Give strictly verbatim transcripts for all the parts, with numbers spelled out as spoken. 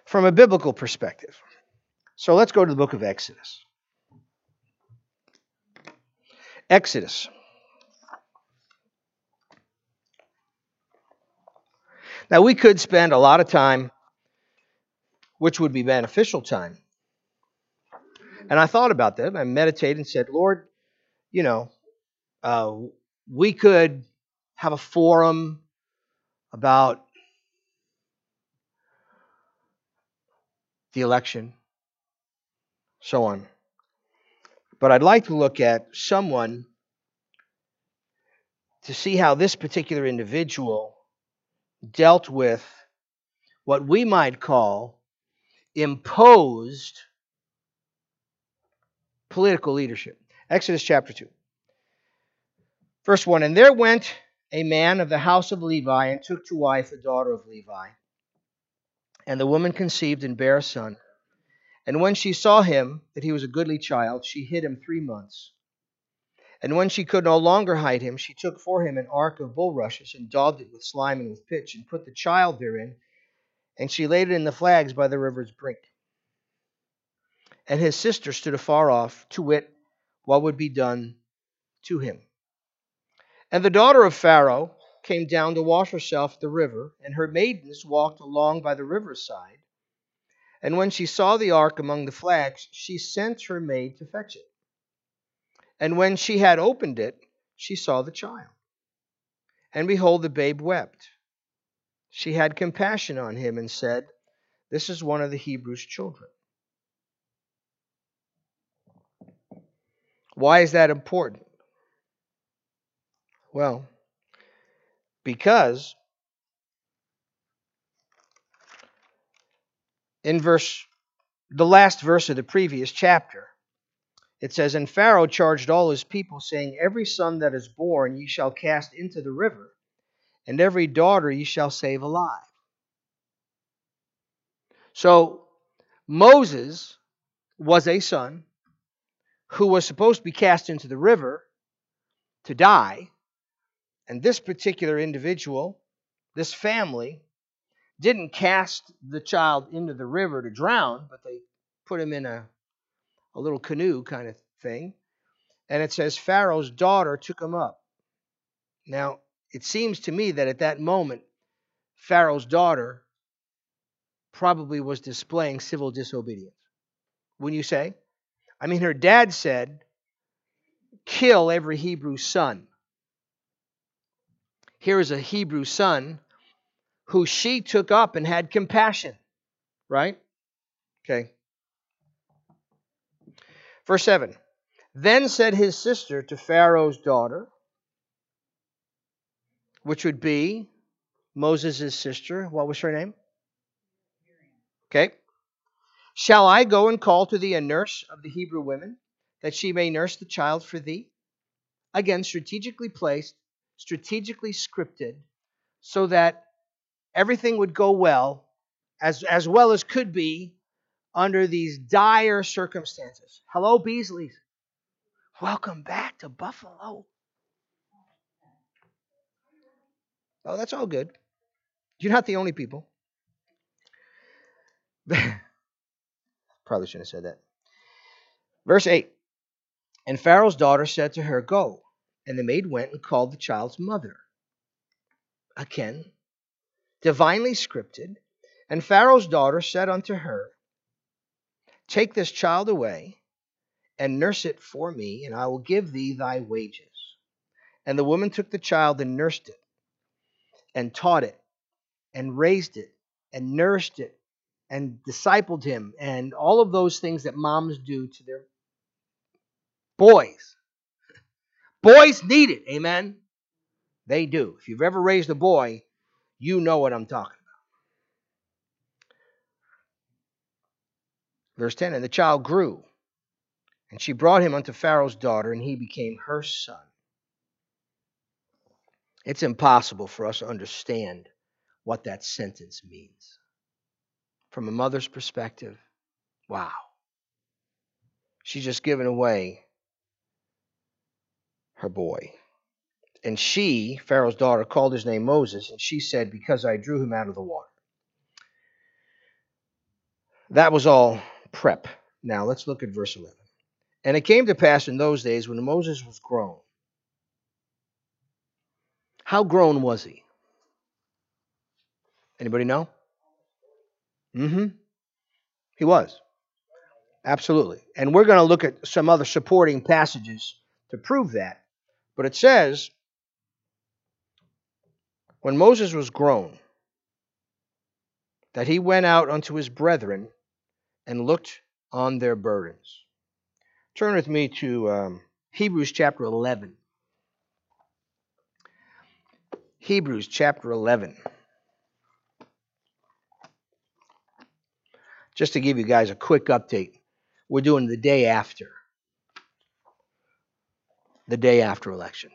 from a biblical perspective. So let's go to the book of Exodus. Exodus. Now, we could spend a lot of time, which would be beneficial time. And I thought about that. I meditated and said, Lord, you know, uh, we could have a forum about the election, so on. But I'd like to look at someone to see how this particular individual dealt with what we might call imposed political leadership. Exodus chapter two. Verse one, and there went a man of the house of Levi and took to wife a daughter of Levi. And the woman conceived and bare a son. And when she saw him, that he was a goodly child, she hid him three months. And when she could no longer hide him, she took for him an ark of bulrushes and daubed it with slime and with pitch, and put the child therein, and she laid it in the flags by the river's brink. And his sister stood afar off, to wit, what would be done to him. And the daughter of Pharaoh came down to wash herself at the river, and her maidens walked along by the riverside. And when she saw the ark among the flags, she sent her maid to fetch it. And when she had opened it, she saw the child. And behold, the babe wept. She had compassion on him and said, this is one of the Hebrews' children. Why is that important? Well, because in verse, the last verse of the previous chapter, it says, and Pharaoh charged all his people, saying, every son that is born ye shall cast into the river, and every daughter ye shall save alive. So Moses was a son who was supposed to be cast into the river to die. And this particular individual, this family, didn't cast the child into the river to drown, but they put him in a, a little canoe kind of thing. And it says Pharaoh's daughter took him up. Now, it seems to me that at that moment, Pharaoh's daughter probably was displaying civil disobedience. Wouldn't you say? I mean, her dad said, kill every Hebrew son. Here is a Hebrew son who she took up and had compassion. Right? Okay. Verse seven. Then said his sister to Pharaoh's daughter, which would be Moses' sister. What was her name? Okay. Shall I go and call to thee a nurse of the Hebrew women, that she may nurse the child for thee? Again, strategically placed, strategically scripted, so that everything would go well, as, as well as could be, under these dire circumstances. Hello, Beasleys. Welcome back to Buffalo. Oh, that's all good. You're not the only people. Probably shouldn't have said that. Verse eight. And Pharaoh's daughter said to her, go. And the maid went and called the child's mother. Again, divinely scripted. And Pharaoh's daughter said unto her, take this child away and nurse it for me, and I will give thee thy wages. And the woman took the child and nursed it, and taught it, and raised it, and nourished it, and discipled him, and all of those things that moms do to their boys. Boys need it, amen? They do. If you've ever raised a boy, you know what I'm talking about. Verse ten, and the child grew, and she brought him unto Pharaoh's daughter, and he became her son. It's impossible for us to understand what that sentence means. From a mother's perspective, wow. She's just given away her boy. And she, Pharaoh's daughter, called his name Moses, and she said, because I drew him out of the water. That was all prep. Now let's look at verse eleven. And it came to pass in those days when Moses was grown. How grown was he? Anybody know? Mm-hmm. He was. Absolutely. And we're going to look at some other supporting passages to prove that. But it says, when Moses was grown, that he went out unto his brethren and looked on their burdens. Turn with me to um, Hebrews chapter eleven. Hebrews chapter eleven. Just to give you guys a quick update, we're doing the day after. The day after elections.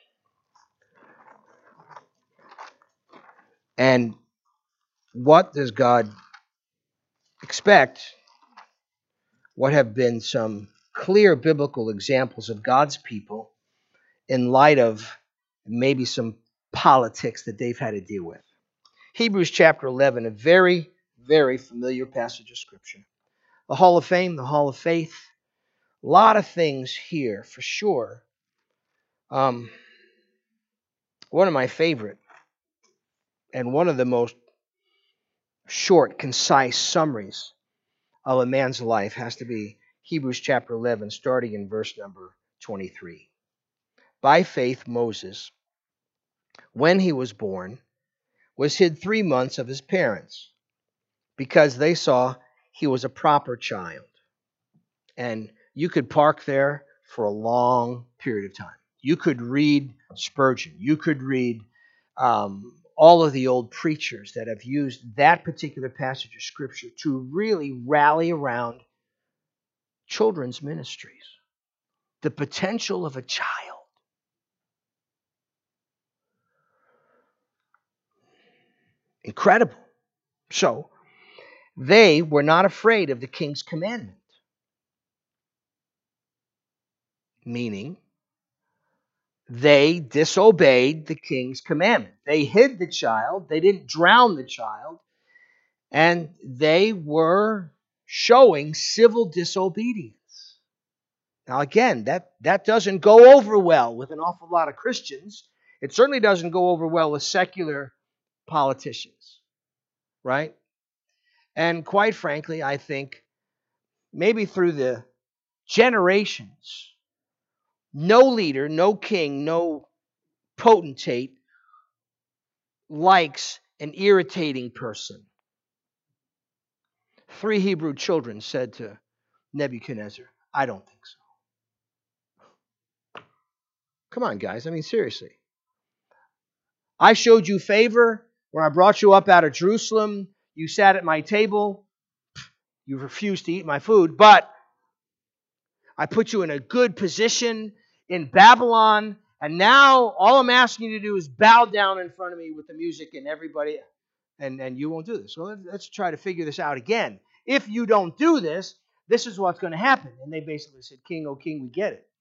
And what does God expect? What have been some clear biblical examples of God's people in light of maybe some politics that they've had to deal with? Hebrews chapter eleven, a very, very familiar passage of Scripture. The Hall of Fame, the Hall of Faith, a lot of things here for sure. Um, one of my favorite and one of the most short, concise summaries of a man's life has to be Hebrews chapter eleven, starting in verse number twenty-three. By faith, Moses, when he was born, was hid three months of his parents, because they saw he was a proper child. And you could park there for a long period of time. You could read Spurgeon. You could read um, all of the old preachers that have used that particular passage of Scripture to really rally around children's ministries. The potential of a child. Incredible. So, they were not afraid of the king's commandment. Meaning, they disobeyed the king's commandment. They hid the child. They didn't drown the child. And they were showing civil disobedience. Now, again, that, that doesn't go over well with an awful lot of Christians. It certainly doesn't go over well with secular politicians, right? And quite frankly, I think maybe through the generations, no leader, no king, no potentate likes an irritating person. Three Hebrew children said to Nebuchadnezzar, I don't think so. Come on, guys. I mean, seriously. I showed you favor when I brought you up out of Jerusalem. You sat at my table. You refused to eat my food, but I put you in a good position in Babylon, and now all I'm asking you to do is bow down in front of me with the music and everybody, and, and you won't do this. So let's, let's try to figure this out again. If you don't do this, this is what's going to happen. And they basically said, King, oh king, we get it.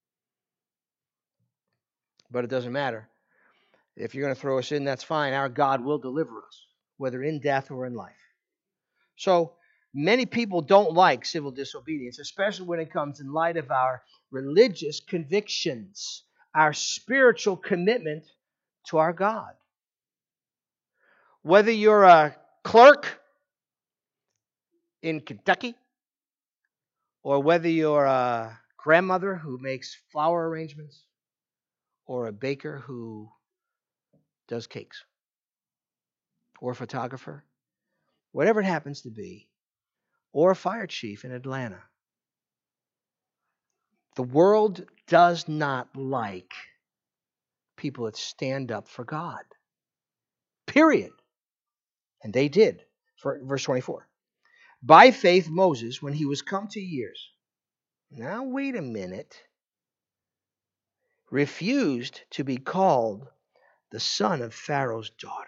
But it doesn't matter. If you're going to throw us in, that's fine. Our God will deliver us, whether in death or in life. So many people don't like civil disobedience, especially when it comes in light of our religious convictions, our spiritual commitment to our God. Whether you're a clerk in Kentucky, or whether you're a grandmother who makes flower arrangements, or a baker who does cakes, or a photographer, whatever it happens to be, or a fire chief in Atlanta. The world does not like people that stand up for God. Period. And they did. For verse twenty-four. By faith Moses, when he was come to years, now wait a minute, refused to be called the son of Pharaoh's daughter.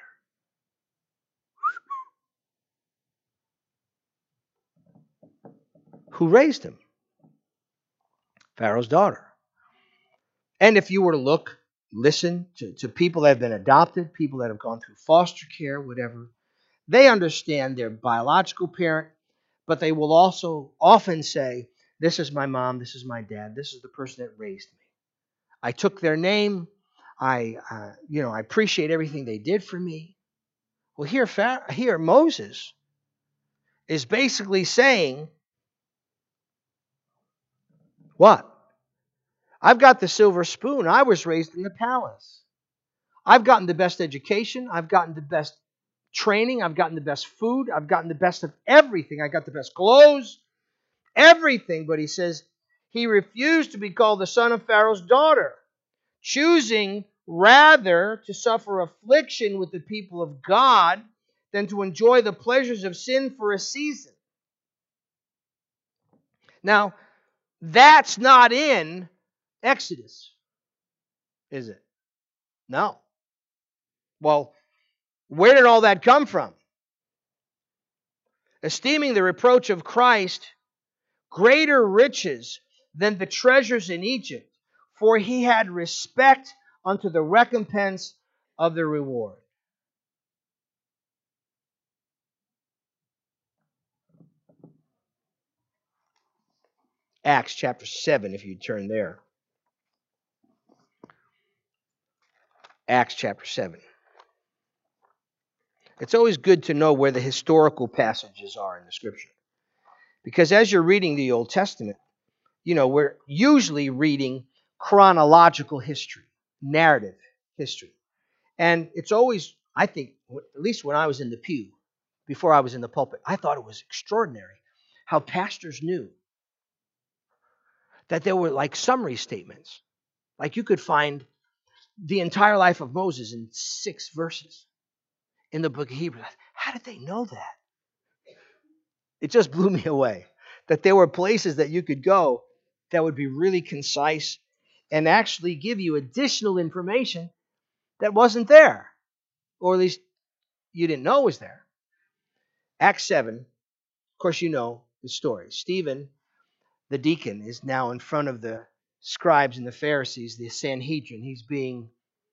Who raised him? Pharaoh's daughter. And if you were to look, listen to, to people that have been adopted, people that have gone through foster care, whatever, they understand their biological parent, but they will also often say, this is my mom, this is my dad, this is the person that raised me. I took their name. I, uh, you know, I appreciate everything they did for me. Well, here, here Moses is basically saying, what? I've got the silver spoon. I was raised in the palace. I've gotten the best education. I've gotten the best training. I've gotten the best food. I've gotten the best of everything. I got the best clothes, everything. But he says he refused to be called the son of Pharaoh's daughter, choosing rather to suffer affliction with the people of God than to enjoy the pleasures of sin for a season. Now, that's not in Exodus, is it? No. Well, where did all that come from? Esteeming the reproach of Christ greater riches than the treasures in Egypt, for he had respect unto the recompense of the reward. Acts chapter seven, if you turn there. Acts chapter seven. It's always good to know where the historical passages are in the Scripture. Because as you're reading the Old Testament, you know, we're usually reading chronological history, narrative history. And it's always, I think, at least when I was in the pew, before I was in the pulpit, I thought it was extraordinary how pastors knew that there were like summary statements. Like you could find the entire life of Moses in six verses in the book of Hebrews. How did they know that? It just blew me away that there were places that you could go that would be really concise and actually give you additional information that wasn't there, or at least you didn't know was there. Acts seven, of course you know the story. Stephen, the deacon, is now in front of the scribes and the Pharisees, the Sanhedrin. He's being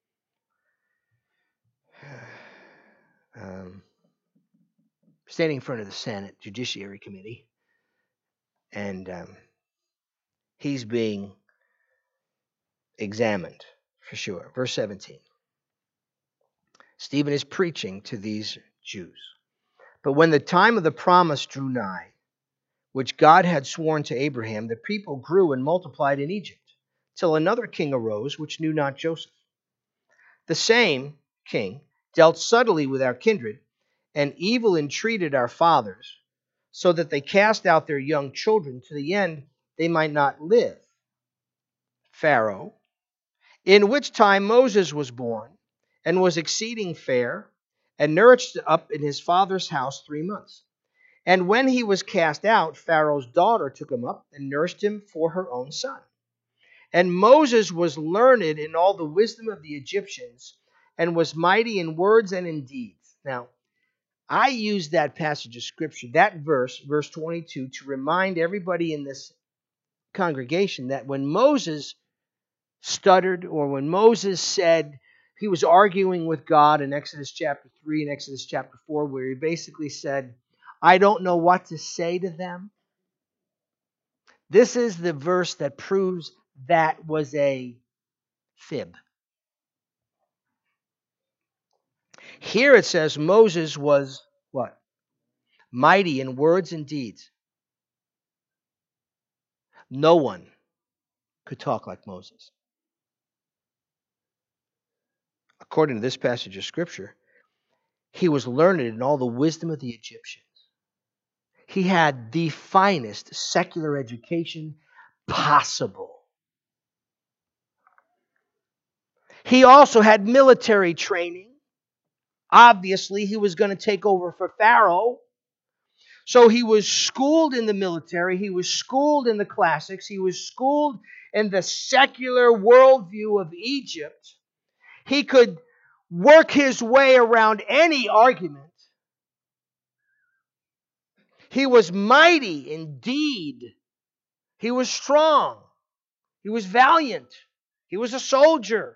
um, standing in front of the Senate Judiciary Committee, and um, he's being examined for sure. Verse seventeen. Stephen is preaching to these Jews. But when the time of the promise drew nigh, which God had sworn to Abraham, the people grew and multiplied in Egypt, till another king arose, which knew not Joseph. The same king dealt subtly with our kindred, and evil entreated our fathers, so that they cast out their young children to the end they might not live. Pharaoh, in which time Moses was born, and was exceeding fair, and nourished up in his father's house three months. And when he was cast out, Pharaoh's daughter took him up and nursed him for her own son. And Moses was learned in all the wisdom of the Egyptians, and was mighty in words and in deeds. Now, I use that passage of Scripture, that verse, verse twenty-two, to remind everybody in this congregation that when Moses stuttered, or when Moses said, he was arguing with God in Exodus chapter three and Exodus chapter four, where he basically said, I don't know what to say to them. This is the verse that proves that was a fib. Here it says Moses was what? Mighty in words and deeds. No one could talk like Moses. According to this passage of Scripture, he was learned in all the wisdom of the Egyptians. He had the finest secular education possible. He also had military training. Obviously, he was going to take over for Pharaoh. So he was schooled in the military. He was schooled in the classics. He was schooled in the secular worldview of Egypt. He could work his way around any argument. He was mighty indeed. He was strong. He was valiant. He was a soldier.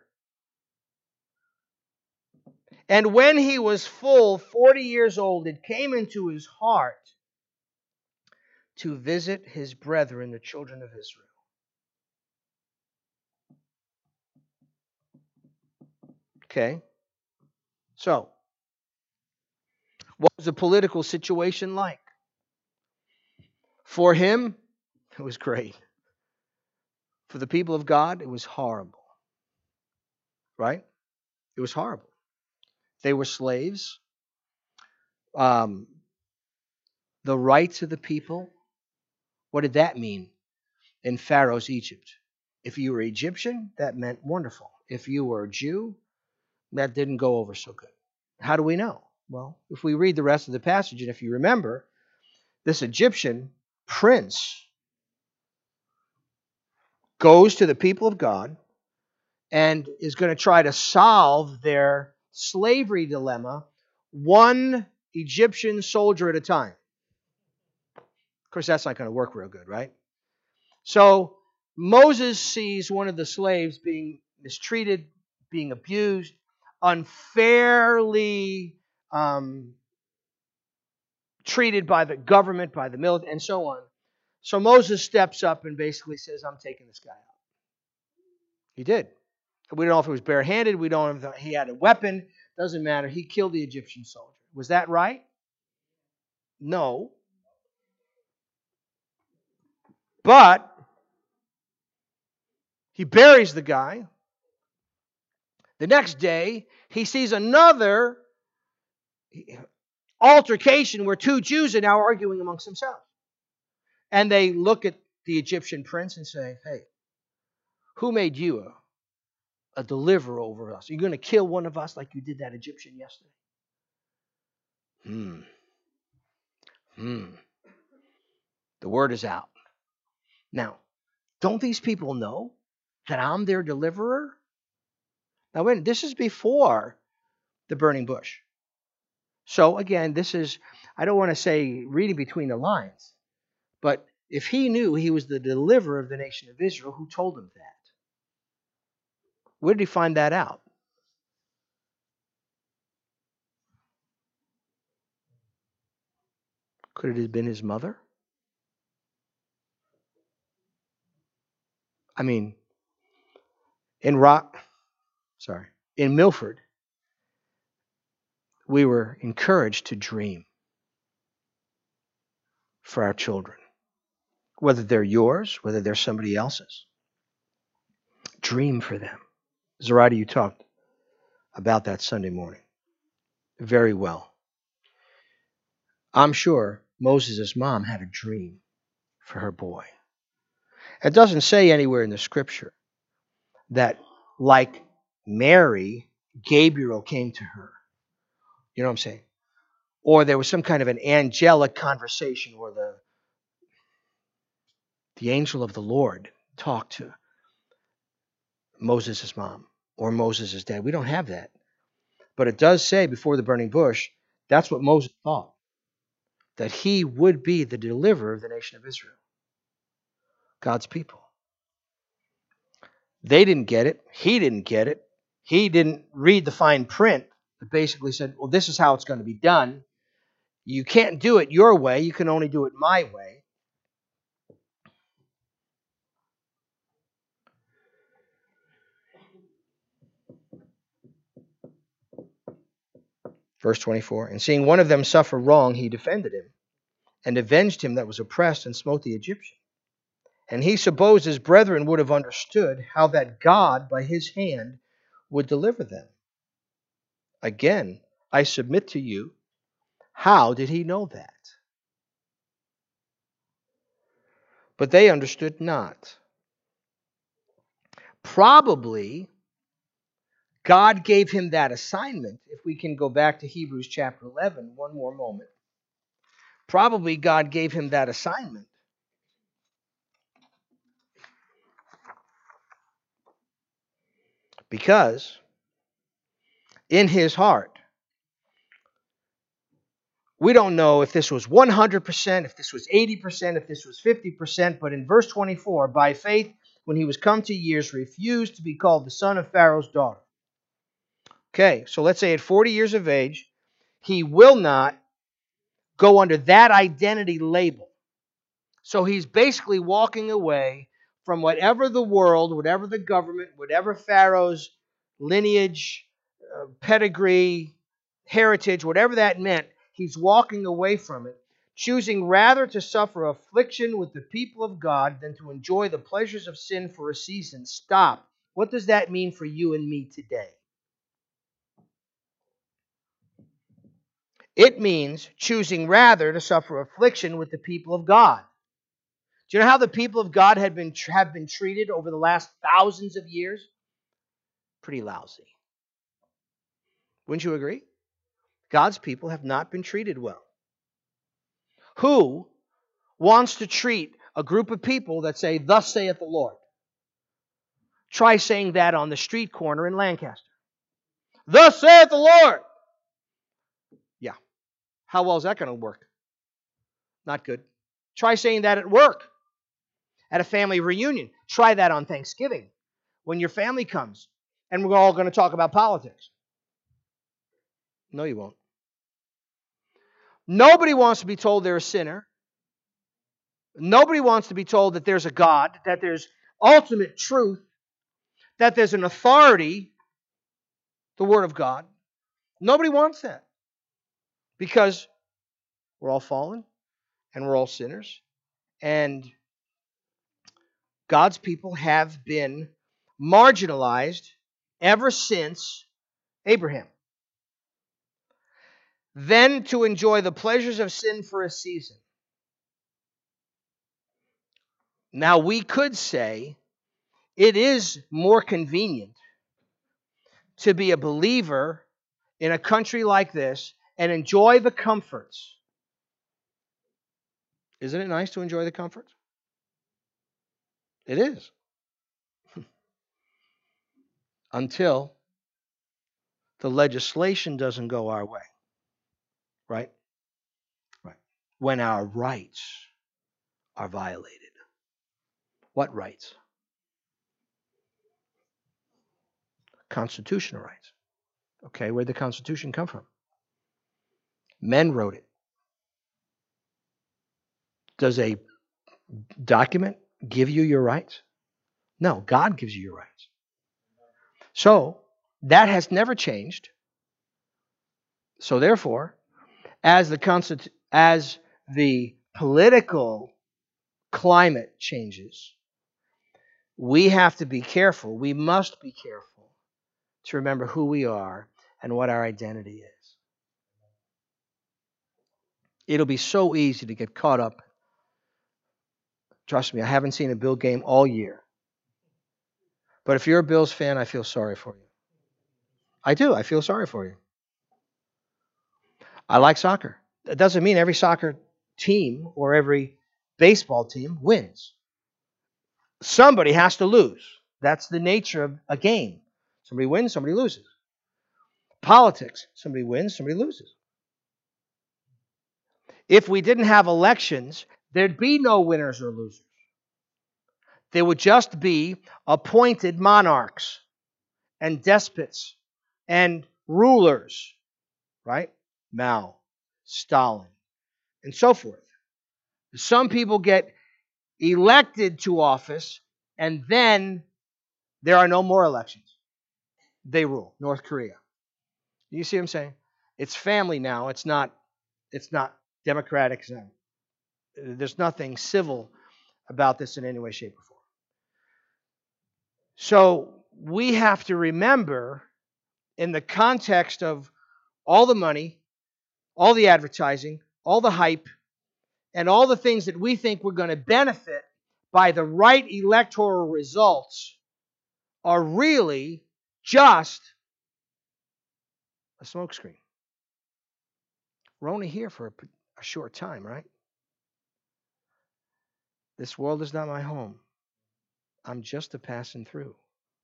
And when he was full forty years old, it came into his heart to visit his brethren, the children of Israel. Okay? So, what was the political situation like? For him, it was great. For the people of God, it was horrible. Right? It was horrible. They were slaves. Um, the rights of the people. What did that mean in Pharaoh's Egypt? If you were Egyptian, that meant wonderful. If you were a Jew, that didn't go over so good. How do we know? Well, if we read the rest of the passage, and if you remember, this Egyptian prince goes to the people of God and is going to try to solve their slavery dilemma one Egyptian soldier at a time. Of course, that's not going to work real good, right? So Moses sees one of the slaves being mistreated, being abused, unfairly um, treated by the government, by the military, and so on. So Moses steps up and basically says, I'm taking this guy out. He did. We don't know if it was barehanded. We don't know if he had a weapon. Doesn't matter. He killed the Egyptian soldier. Was that right? No. But he buries the guy. The next day, he sees another altercation where two Jews are now arguing amongst themselves. And they look at the Egyptian prince and say, hey, who made you a, a deliverer over us? Are you going to kill one of us like you did that Egyptian yesterday? Hmm. Hmm. The word is out. Now, don't these people know that I'm their deliverer? Now, wait, this is before the burning bush. So, again, this is, I don't want to say reading between the lines, but if he knew he was the deliverer of the nation of Israel, who told him that? Where did he find that out? Could it have been his mother? I mean, in Rock, sorry, in Milford, we were encouraged to dream for our children, whether they're yours, whether they're somebody else's. Dream for them. Zoraida, you talked about that Sunday morning very well. I'm sure Moses' mom had a dream for her boy. It doesn't say anywhere in the scripture that, like Mary, Gabriel came to her. You know what I'm saying? Or there was some kind of an angelic conversation where the, the angel of the Lord talked to Moses' mom or Moses' dad. We don't have that. But it does say before the burning bush, that's what Moses thought, that he would be the deliverer of the nation of Israel, God's people. They didn't get it. He didn't get it. He didn't read the fine print that basically said, well, this is how it's going to be done. You can't do it your way. You can only do it my way. Verse twenty-four, and seeing one of them suffer wrong, he defended him and avenged him that was oppressed and smote the Egyptian. And he supposed his brethren would have understood how that God by his hand would deliver them. Again, I submit to you, how did he know that? But they understood not. Probably God gave him that assignment. If we can go back to Hebrews chapter eleven, one more moment. Probably God gave him that assignment because in his heart, we don't know if this was one hundred percent, if this was eighty percent, if this was fifty percent, but in verse twenty-four, by faith, when he was come to years, refused to be called the son of Pharaoh's daughter. Okay, so let's say at forty years of age, he will not go under that identity label. So he's basically walking away from whatever the world, whatever the government, whatever Pharaoh's lineage, uh, pedigree, heritage, whatever that meant, he's walking away from it, choosing rather to suffer affliction with the people of God than to enjoy the pleasures of sin for a season. Stop. What does that mean for you and me today? It means choosing rather to suffer affliction with the people of God. Do you know how the people of God had been have been treated over the last thousands of years? Pretty lousy. Wouldn't you agree? God's people have not been treated well. Who wants to treat a group of people that say, "Thus saith the Lord"? Try saying that on the street corner in Lancaster. "Thus saith the Lord." Yeah. How well is that going to work? Not good. Try saying that at work, at a family reunion. Try that on Thanksgiving when your family comes and we're all going to talk about politics. No, you won't. Nobody wants to be told they're a sinner. Nobody wants to be told that there's a God, that there's ultimate truth, that there's an authority, the Word of God. Nobody wants that because we're all fallen and we're all sinners. And God's people have been marginalized ever since Abraham. Then to enjoy the pleasures of sin for a season. Now we could say it is more convenient to be a believer in a country like this and enjoy the comforts. Isn't it nice to enjoy the comforts? It is. Until the legislation doesn't go our way. Right? Right. When our rights are violated. What rights? Constitutional rights. Okay, where'd the Constitution come from? Men wrote it. Does a document give you your rights? No, God gives you your rights. So, that has never changed. So therefore, as the constitu- as the political climate changes, we have to be careful. We must be careful to remember who we are and what our identity is. It'll be so easy to get caught up. Trust me, I haven't seen a Bill game all year. But if you're a Bills fan, I feel sorry for you. I do. I feel sorry for you. I like soccer. That doesn't mean every soccer team or every baseball team wins. Somebody has to lose. That's the nature of a game. Somebody wins, somebody loses. Politics, somebody wins, somebody loses. If we didn't have elections, there'd be no winners or losers. There would just be appointed monarchs and despots and rulers, right? Mao, Stalin, and so forth. Some people get elected to office, and then there are no more elections. They rule. North Korea. You see what I'm saying? It's family now. It's not. It's not democratic. It's not, there's nothing civil about this in any way, shape, or form. So we have to remember, in the context of all the money, all the advertising, all the hype, and all the things that we think we're going to benefit by the right electoral results, are really just a smokescreen. We're only here for a, a short time, right? This world is not my home. I'm just a passing through.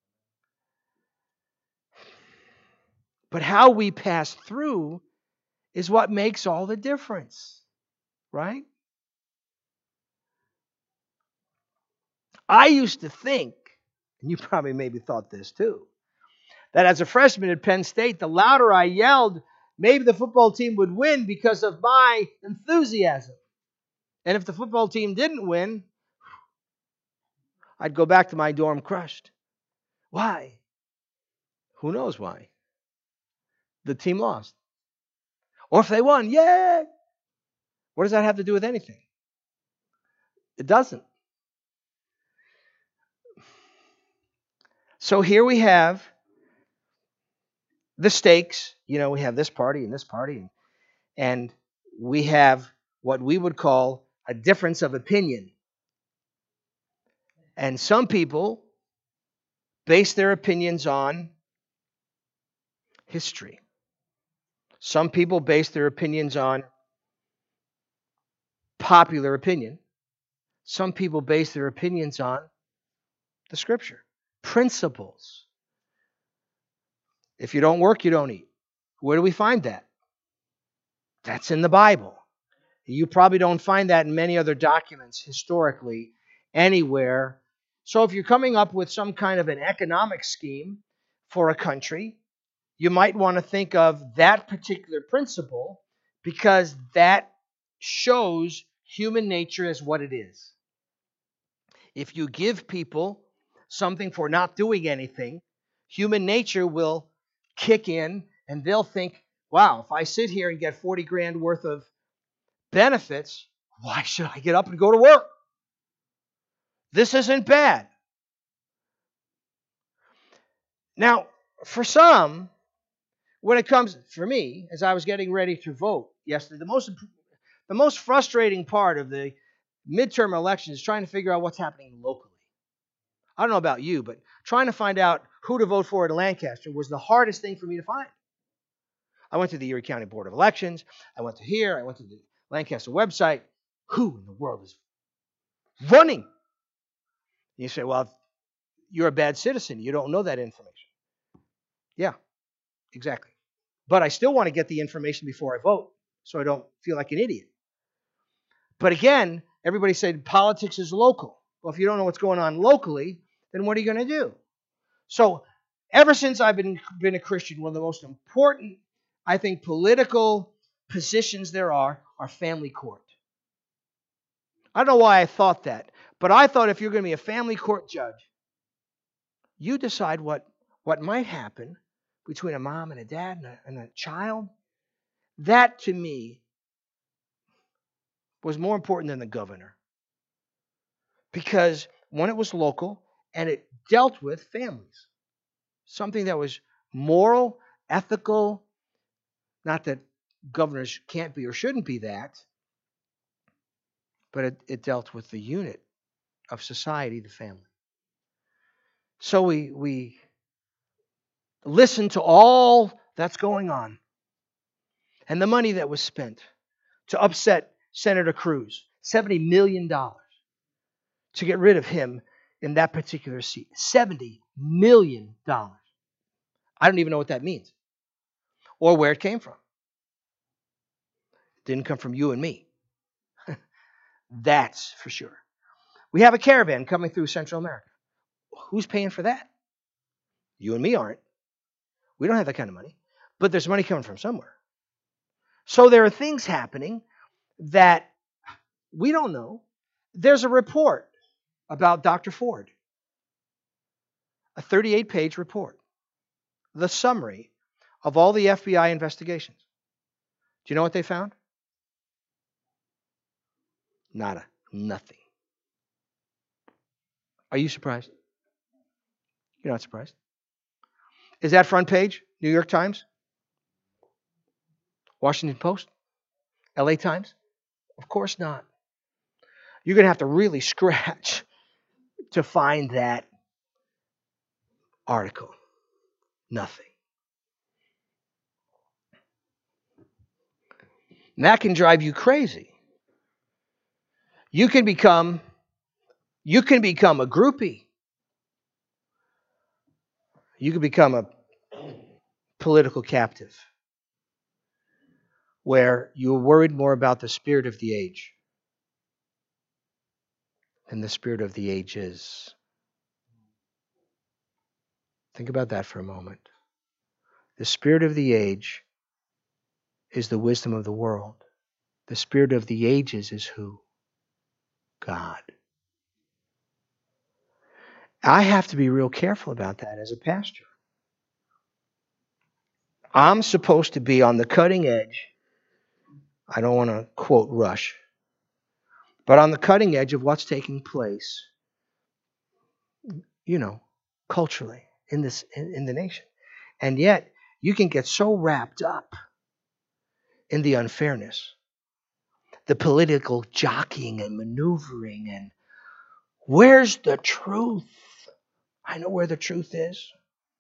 But how we pass through is what makes all the difference, right? I used to think, and you probably maybe thought this too, that as a freshman at Penn State, the louder I yelled, maybe the football team would win because of my enthusiasm. And if the football team didn't win, I'd go back to my dorm crushed. Why? Who knows why? The team lost. Or if they won, yay! What does that have to do with anything? It doesn't. So here we have the stakes. You know, we have this party and this party, and, and we have what we would call a difference of opinion. And some people base their opinions on history. Some people base their opinions on popular opinion. Some people base their opinions on the Scripture. Principles. If you don't work, you don't eat. Where do we find that? That's in the Bible. You probably don't find that in many other documents historically anywhere. So if you're coming up with some kind of an economic scheme for a country, you might want to think of that particular principle because that shows human nature as what it is. If you give people something for not doing anything, human nature will kick in and they'll think, wow, if I sit here and get forty grand worth of benefits, why should I get up and go to work? This isn't bad. Now, for some, when it comes, for me, as I was getting ready to vote yesterday, the most, the most frustrating part of the midterm election is trying to figure out what's happening locally. I don't know about you, but trying to find out who to vote for in Lancaster was the hardest thing for me to find. I went to the Erie County Board of Elections. I went to here. I went to the Lancaster website. Who in the world is running? You say, well, you're a bad citizen. You don't know that information. Yeah, exactly. But I still want to get the information before I vote so I don't feel like an idiot. But again, everybody said politics is local. Well, if you don't know what's going on locally, then what are you going to do? So ever since I've been, been a Christian, one of the most important, I think, political positions there are are family court. I don't know why I thought that, but I thought if you're going to be a family court judge, you decide what, what might happen between a mom and a dad and a, and a child. That, to me, was more important than the governor. Because, one, it was local, and it dealt with families. Something that was moral, ethical, not that governors can't be or shouldn't be that, but it, it dealt with the unit of society, the family. So we we listen to all that's going on and the money that was spent to upset Senator Cruz, seventy million dollars to get rid of him in that particular seat. seventy million dollars. I don't even know what that means or where it came from. It didn't come from you and me. That's for sure. We have a caravan coming through Central America. Who's paying for that? You and me aren't. We don't have that kind of money. But there's money coming from somewhere. So there are things happening that we don't know. There's a report about Doctor Ford. A thirty-eight page report. The summary of all the F B I investigations. Do you know what they found? Nada. Nothing. Are you surprised? You're not surprised. Is that front page? New York Times? Washington Post? L A Times? Of course not. You're going to have to really scratch to find that article. Nothing. And that can drive you crazy. You can become, you can become a groupie. You can become a political captive where you're worried more about the spirit of the age than the spirit of the age is. Think about that for a moment. The spirit of the age is the wisdom of the world. The spirit of the ages is who? God. I have to be real careful about that as a pastor. I'm supposed to be on the cutting edge. I don't want to quote Rush, but on the cutting edge of what's taking place, you know, culturally in this in, in the nation. And yet, you can get so wrapped up in the unfairness, the political jockeying and maneuvering, and where's the truth? I know where the truth is.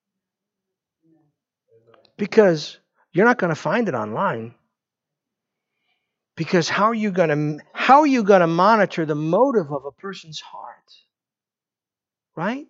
Because you're not going to find it online. Because how are you going to how are you going to monitor the motive of a person's heart? Right?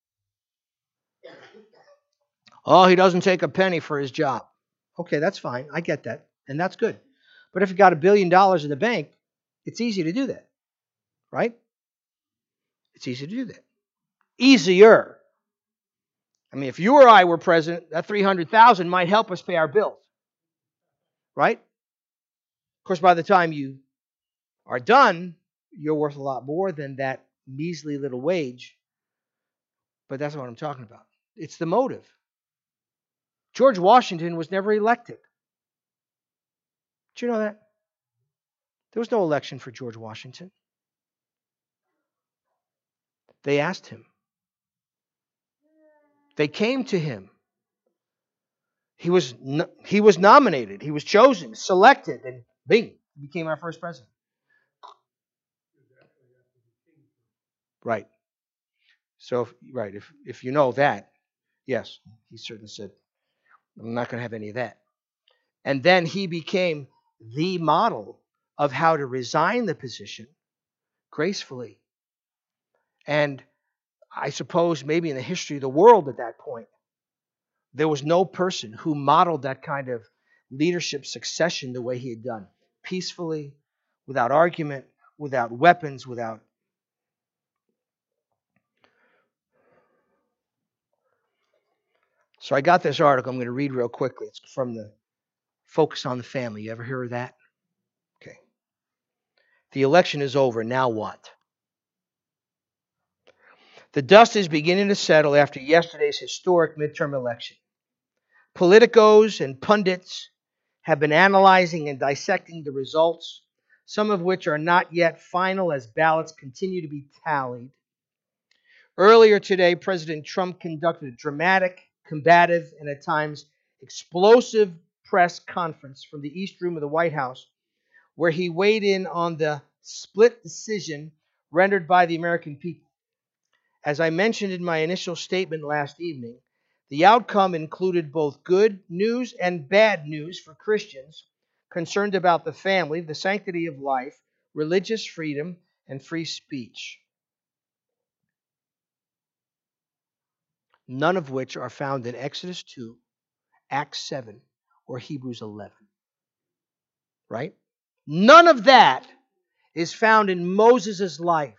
Oh, he doesn't take a penny for his job. Okay, that's fine. I get that. And that's good. But if you got a billion dollars in the bank, it's easy to do that. Right? It's easy to do that. Easier. I mean, if you or I were president, that three hundred thousand might help us pay our bills. Right? Of course, by the time you are done, you're worth a lot more than that measly little wage. But that's what I'm talking about. It's the motive. George Washington was never elected. Did you know that? There was no election for George Washington. They asked him. They came to him. He was he was nominated. He was chosen, selected, and bing, he became our first president. Right. So, if, right, if if you know that, yes, he certainly said, I'm not going to have any of that. And then he became the model of how to resign the position gracefully. And I suppose maybe in the history of the world at that point, there was no person who modeled that kind of leadership succession the way he had done. Peacefully, without argument, without weapons, without... So I got this article I'm going to read real quickly. It's from the Focus on the Family. You ever hear of that? Okay. The election is over. Now what? The dust is beginning to settle after yesterday's historic midterm election. Politicos and pundits have been analyzing and dissecting the results, some of which are not yet final as ballots continue to be tallied. Earlier today, President Trump conducted a dramatic, combative, and at times explosive press conference from the East Room of the White House, where he weighed in on the split decision rendered by the American people. As I mentioned in my initial statement last evening, the outcome included both good news and bad news for Christians concerned about the family, the sanctity of life, religious freedom, and free speech. None of which are found in Exodus two, Acts seven, or Hebrews eleven. Right? None of that is found in Moses' life.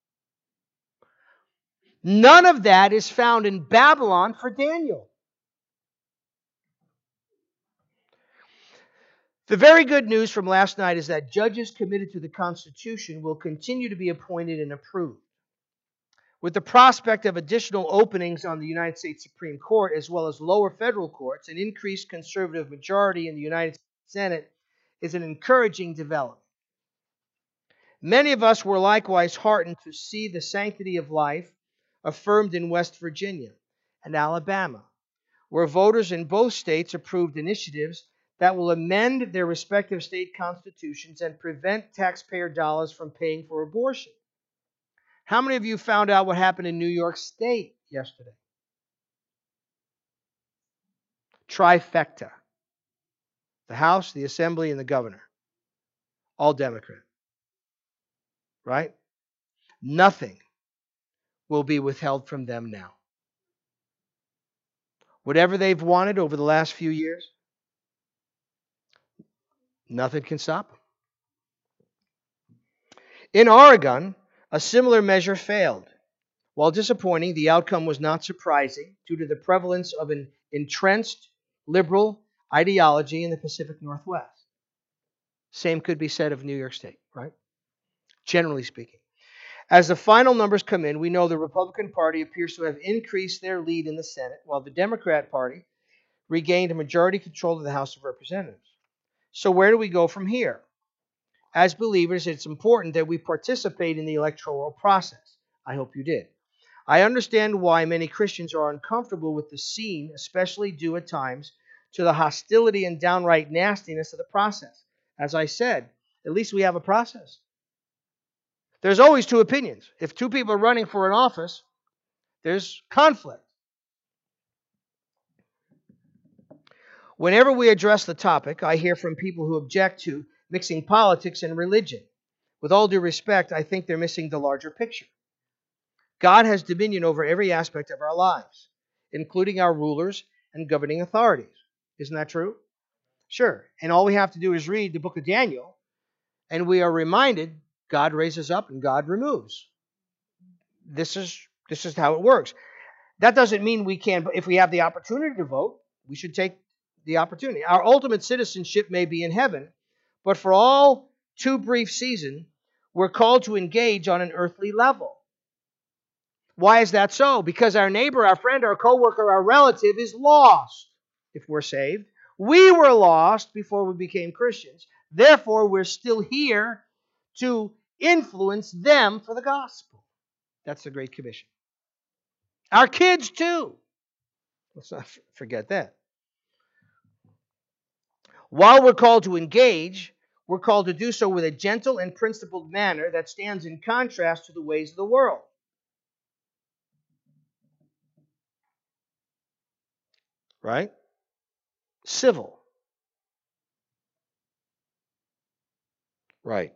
None of that is found in Babylon for Daniel. The very good news from last night is that judges committed to the Constitution will continue to be appointed and approved. With the prospect of additional openings on the United States Supreme Court, as well as lower federal courts, an increased conservative majority in the United States Senate is an encouraging development. Many of us were likewise heartened to see the sanctity of life affirmed in West Virginia and Alabama, where voters in both states approved initiatives that will amend their respective state constitutions and prevent taxpayer dollars from paying for abortion. How many of you found out what happened in New York State yesterday? Trifecta. The House, the Assembly, and the governor. All Democrat. Right? Nothing will be withheld from them now. Whatever they've wanted over the last few years, nothing can stop them. In Oregon, a similar measure failed. While disappointing, the outcome was not surprising due to the prevalence of an entrenched liberal ideology in the Pacific Northwest. Same could be said of New York State, right? Generally speaking. As the final numbers come in, we know the Republican Party appears to have increased their lead in the Senate, while the Democrat Party regained a majority control of the House of Representatives. So where do we go from here? As believers, it's important that we participate in the electoral process. I hope you did. I understand why many Christians are uncomfortable with the scene, especially due at times to the hostility and downright nastiness of the process. As I said, at least we have a process. There's always two opinions. If two people are running for an office, there's conflict. Whenever we address the topic, I hear from people who object to mixing politics and religion. With all due respect, I think they're missing the larger picture. God has dominion over every aspect of our lives, including our rulers and governing authorities. Isn't that true? Sure. And all we have to do is read the book of Daniel, and we are reminded God raises up and God removes. This is, this is how it works. That doesn't mean we can't, if we have the opportunity to vote, we should take the opportunity. Our ultimate citizenship may be in heaven, but for all too brief season, we're called to engage on an earthly level. Why is that so? Because our neighbor, our friend, our coworker, our relative is lost if we're saved. We were lost before we became Christians. Therefore, we're still here to influence them for the gospel. That's the Great Commission. Our kids, too. Let's not forget that. While we're called to engage, we're called to do so with a gentle and principled manner that stands in contrast to the ways of the world. Right? Civil. Right.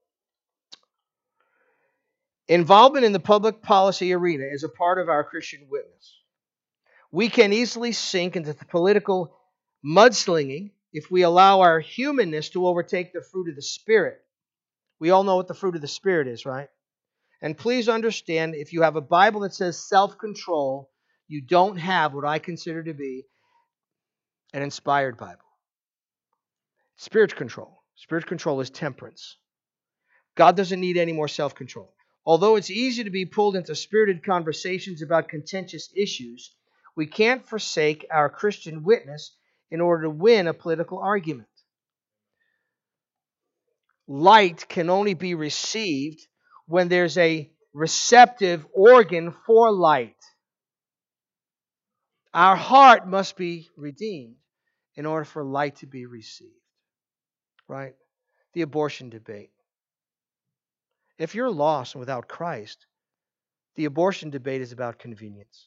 Involvement in the public policy arena is a part of our Christian witness. We can easily sink into the political mudslinging if we allow our humanness to overtake the fruit of the Spirit. We all know what the fruit of the Spirit is, right? And please understand, if you have a Bible that says self-control, you don't have what I consider to be an inspired Bible. Spirit control. Spirit control is temperance. God doesn't need any more self-control. Although it's easy to be pulled into spirited conversations about contentious issues, we can't forsake our Christian witness in order to win a political argument. Light can only be received when there's a receptive organ for light. Our heart must be redeemed in order for light to be received. Right? The abortion debate. If you're lost and without Christ, the abortion debate is about convenience.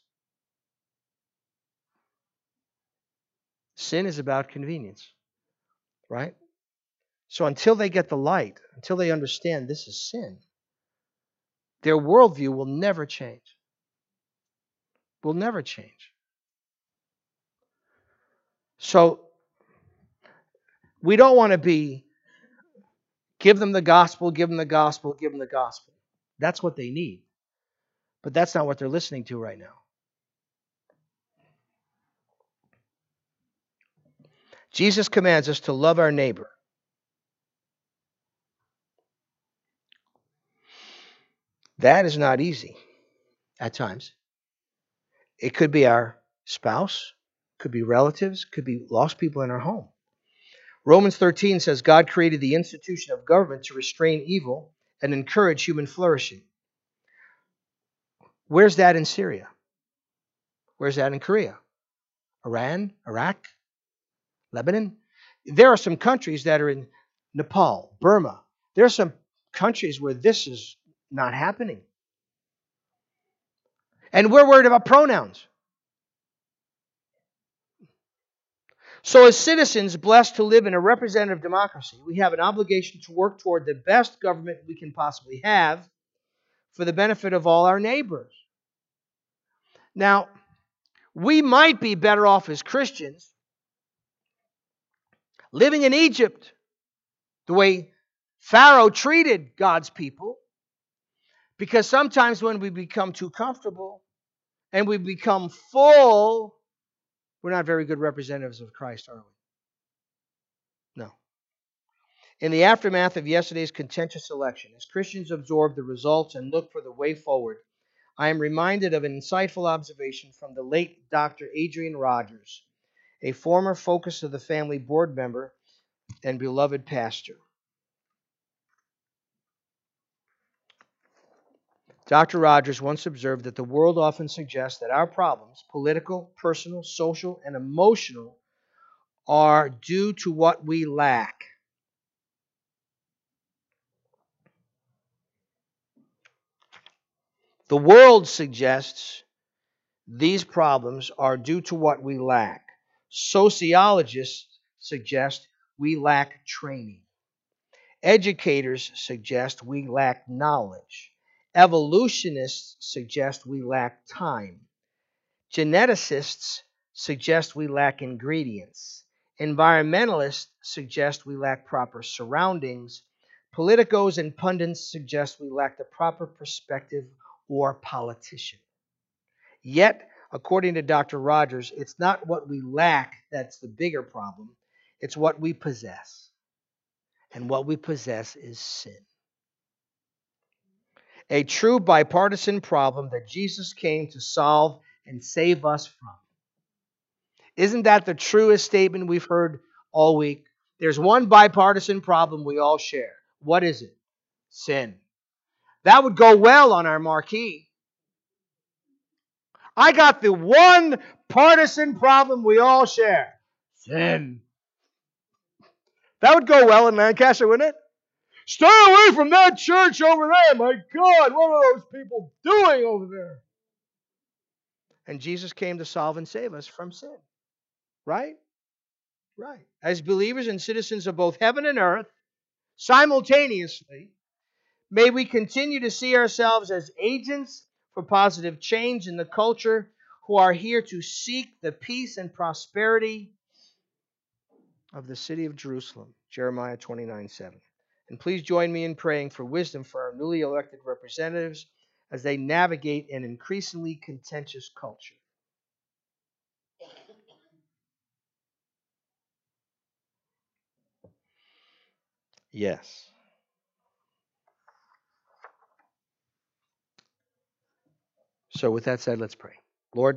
Sin is about convenience. Right? So until they get the light, until they understand this is sin, their worldview will never change. Will never change. So we don't want to be, give them the gospel, give them the gospel, give them the gospel. That's what they need. But that's not what they're listening to right now. Jesus commands us to love our neighbor. That is not easy at times. It could be our spouse, could be relatives, could be lost people in our home. Romans thirteen says God created the institution of government to restrain evil and encourage human flourishing. Where's that in Syria? Where's that in Korea? Iran? Iraq? Lebanon? There are some countries that are in Nepal, Burma. There are some countries where this is not happening. And we're worried about pronouns. So as citizens blessed to live in a representative democracy, we have an obligation to work toward the best government we can possibly have for the benefit of all our neighbors. Now, we might be better off as Christians living in Egypt the way Pharaoh treated God's people, because sometimes when we become too comfortable and we become full, we're not very good representatives of Christ, are we? No. In the aftermath of yesterday's contentious election, as Christians absorb the results and look for the way forward, I am reminded of an insightful observation from the late Doctor Adrian Rogers, a former Focus of the Family board member and beloved pastor. Doctor Rogers once observed that the world often suggests that our problems, political, personal, social, and emotional, are due to what we lack. The world suggests these problems are due to what we lack. Sociologists suggest we lack training. Educators suggest we lack knowledge. Evolutionists suggest we lack time. Geneticists suggest we lack ingredients. Environmentalists suggest we lack proper surroundings. Politicos and pundits suggest we lack the proper perspective or politician. Yet, according to Doctor Rogers, it's not what we lack that's the bigger problem. It's what we possess. And what we possess is sin. A true bipartisan problem that Jesus came to solve and save us from. Isn't that the truest statement we've heard all week? There's one bipartisan problem we all share. What is it? Sin. That would go well on our marquee. I got the one partisan problem we all share. Sin. That would go well in Lancaster, wouldn't it? Stay away from that church over there. My God, what are those people doing over there? And Jesus came to solve and save us from sin. Right? Right. As believers and citizens of both heaven and earth, simultaneously, may we continue to see ourselves as agents for positive change in the culture who are here to seek the peace and prosperity of the city of Jerusalem. Jeremiah twenty-nine seven. And please join me in praying for wisdom for our newly elected representatives as they navigate an increasingly contentious culture. Yes. So with that said, let's pray. Lord,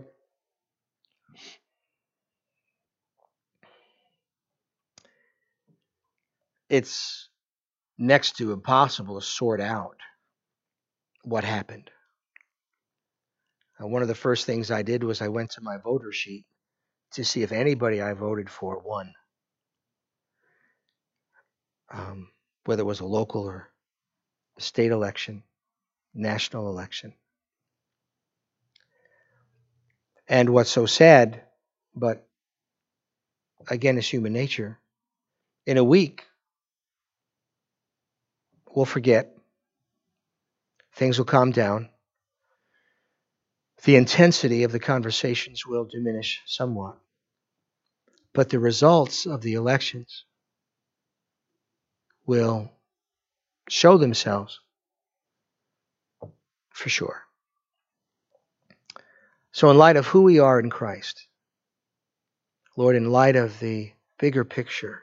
it's next to impossible to sort out what happened. Uh, one of the first things I did was I went to my voter sheet to see if anybody I voted for won, um, whether it was a local or a state election, national election. And what's so sad, but again, it's human nature, in a week, we'll forget, things will calm down, the intensity of the conversations will diminish somewhat, but the results of the elections will show themselves for sure. So in light of who we are in Christ, Lord, in light of the bigger picture,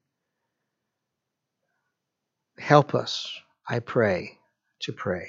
help us, I pray, to pray.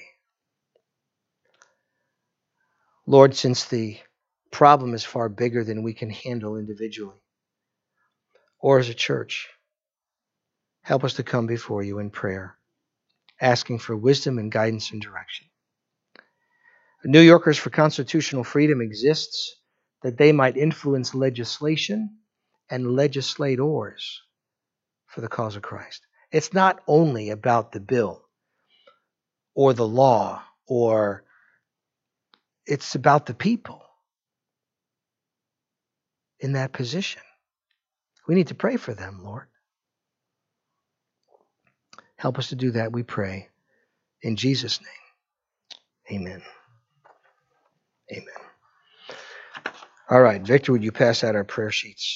Lord, since the problem is far bigger than we can handle individually or as a church, help us to come before you in prayer, asking for wisdom and guidance and direction. New Yorkers for Constitutional Freedom exists that they might influence legislation and legislators for the cause of Christ. It's not only about the bill or the law, or it's about the people in that position. We need to pray for them, Lord. Help us to do that, we pray. In Jesus' name, amen. Amen. All right, Victor, would you pass out our prayer sheets?